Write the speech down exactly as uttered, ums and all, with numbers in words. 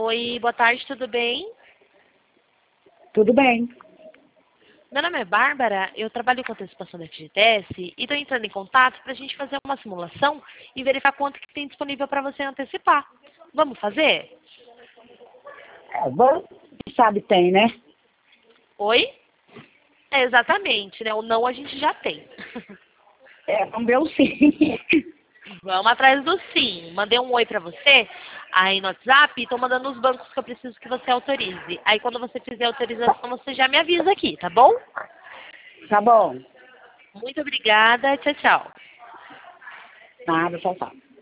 Oi, boa tarde, tudo bem? Tudo bem. Meu nome é Bárbara, eu trabalho com antecipação da F G T S e estou entrando em contato para a gente fazer uma simulação e verificar quanto que tem disponível para você antecipar. Vamos fazer? É, bom, sabe, tem, né? Oi? É, exatamente, né? O não a gente já tem. É, vamos ver o sim. Vamos atrás do sim. Mandei um oi para você aí no WhatsApp e estou mandando os bancos que eu preciso que você autorize. Aí quando você fizer a autorização, você já me avisa aqui, tá bom? Tá bom. Muito obrigada. Tchau, tchau. Nada, tchau, tchau.